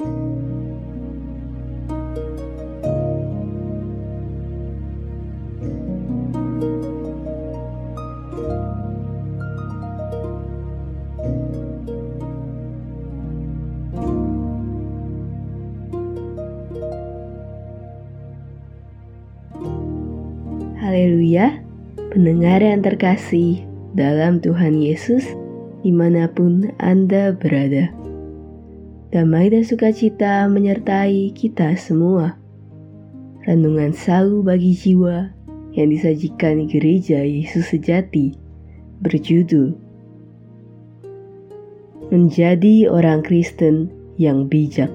Haleluya, pendengar yang terkasih dalam Tuhan Yesus, dimanapun Anda berada. Damai dan sukacita menyertai kita semua. Renungan Sau bagi jiwa yang disajikan Gereja Yesus Sejati berjudul Menjadi Orang Kristen yang Bijak.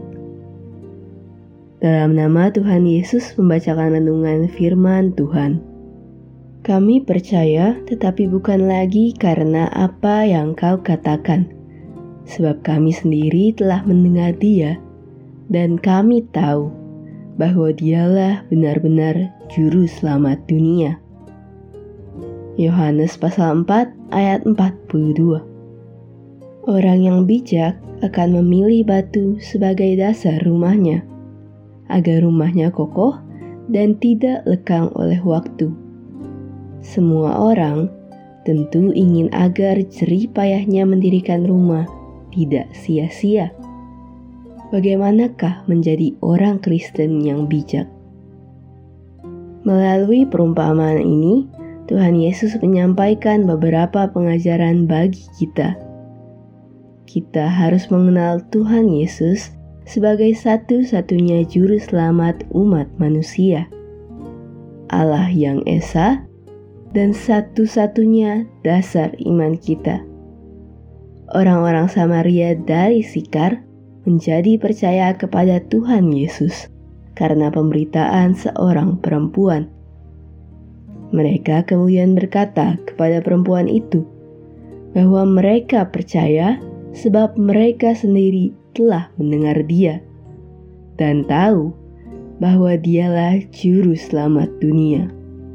Dalam nama Tuhan Yesus membacakan renungan firman Tuhan. Kami percaya, tetapi bukan lagi karena apa yang kau katakan, sebab kami sendiri telah mendengar Dia, dan kami tahu bahwa Dialah benar-benar Juru Selamat dunia. Yohanes pasal 4 ayat 42. Orang yang bijak akan memilih batu sebagai dasar rumahnya, agar rumahnya kokoh dan tidak lekang oleh waktu. Semua orang tentu ingin agar jerih payahnya mendirikan rumah tidak sia-sia. Bagaimanakah menjadi orang Kristen yang bijak? Melalui perumpamaan ini, Tuhan Yesus menyampaikan beberapa pengajaran bagi kita. Kita harus mengenal Tuhan Yesus sebagai satu-satunya juru selamat umat manusia, Allah yang Esa, dan satu-satunya dasar iman kita. Orang-orang Samaria dari Sikar menjadi percaya kepada Tuhan Yesus karena pemberitaan seorang perempuan. Mereka kemudian berkata kepada perempuan itu bahwa mereka percaya sebab mereka sendiri telah mendengar Dia dan tahu bahwa Dialah Juru Selamat dunia.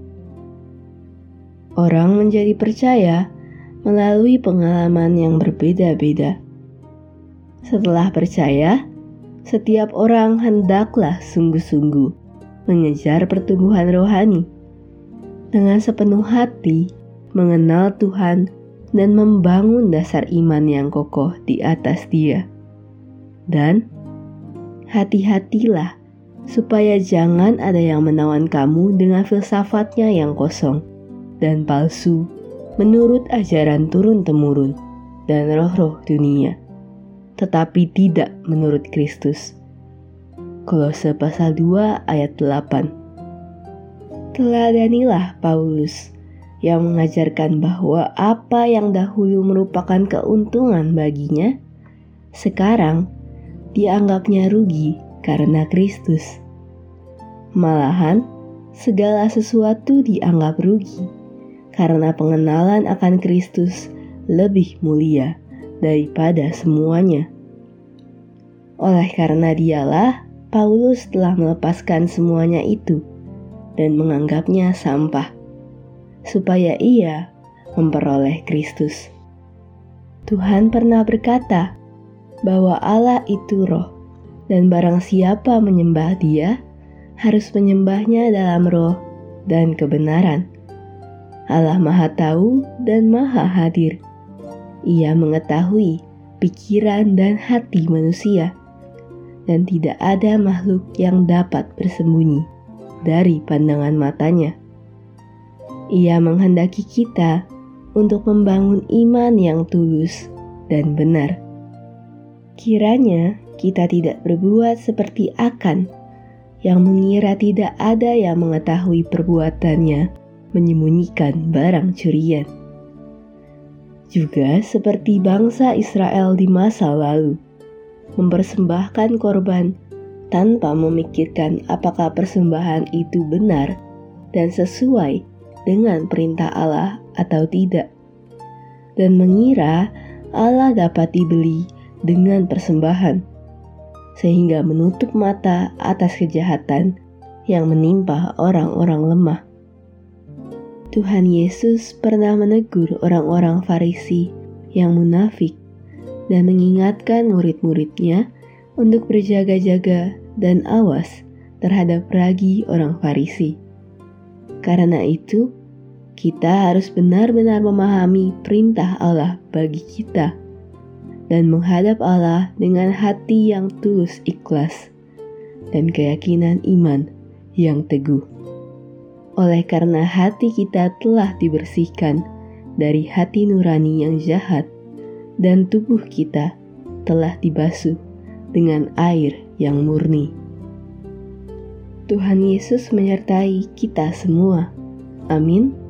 Orang menjadi percaya melalui pengalaman yang berbeda-beda. Setelah percaya, setiap orang hendaklah sungguh-sungguh mengejar pertumbuhan rohani, dengan sepenuh hati mengenal Tuhan dan membangun dasar iman yang kokoh di atas Dia. Dan hati-hatilah supaya jangan ada yang menawan kamu dengan filsafatnya yang kosong dan palsu menurut ajaran turun-temurun dan roh-roh dunia, tetapi tidak menurut Kristus. Kolose pasal 2 ayat 8. Teladanilah Paulus yang mengajarkan bahwa apa yang dahulu merupakan keuntungan baginya, sekarang dianggapnya rugi karena Kristus. Malahan, segala sesuatu dianggap rugi karena pengenalan akan Kristus lebih mulia daripada semuanya. Oleh karena Dialah, Paulus telah melepaskan semuanya itu dan menganggapnya sampah, supaya ia memperoleh Kristus. Tuhan pernah berkata bahwa Allah itu roh, dan barang siapa menyembah Dia, harus menyembahnya dalam roh dan kebenaran. Allah Maha Tahu dan Maha Hadir. Ia mengetahui pikiran dan hati manusia, dan tidak ada makhluk yang dapat bersembunyi dari pandangan matanya. Ia menghendaki kita untuk membangun iman yang tulus dan benar. Kiranya kita tidak berbuat seperti Akan yang mengira tidak ada yang mengetahui perbuatannya, menyembunyikan barang curian. Juga seperti bangsa Israel di masa lalu, mempersembahkan korban tanpa memikirkan apakah persembahan itu benar dan sesuai dengan perintah Allah atau tidak, dan mengira Allah dapat dibeli dengan persembahan, sehingga menutup mata atas kejahatan yang menimpa orang-orang lemah. Tuhan Yesus pernah menegur orang-orang Farisi yang munafik dan mengingatkan murid-muridnya untuk berjaga-jaga dan awas terhadap ragi orang Farisi. Karena itu, kita harus benar-benar memahami perintah Allah bagi kita dan menghadap Allah dengan hati yang tulus ikhlas dan keyakinan iman yang teguh. Oleh karena hati kita telah dibersihkan dari hati nurani yang jahat dan tubuh kita telah dibasuh dengan air yang murni. Tuhan Yesus menyertai kita semua. Amin.